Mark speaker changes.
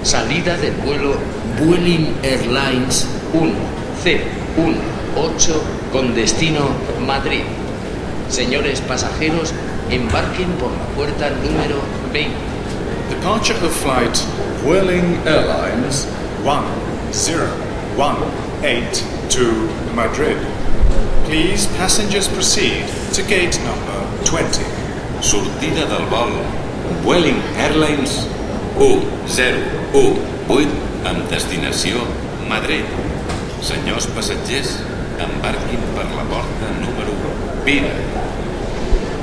Speaker 1: Salida del vuelo Vueling Airlines 1018 con destino Madrid. Señores pasajeros, embarquen por la puerta número 20.
Speaker 2: Departure of flight Vueling Airlines 1018 to Madrid. Please, passengers proceed to gate number 20.
Speaker 3: Sortida del vol Vueling Airlines 1018 amb destinació Madrid. Senyors passatgers, embarquin per la porta número 20.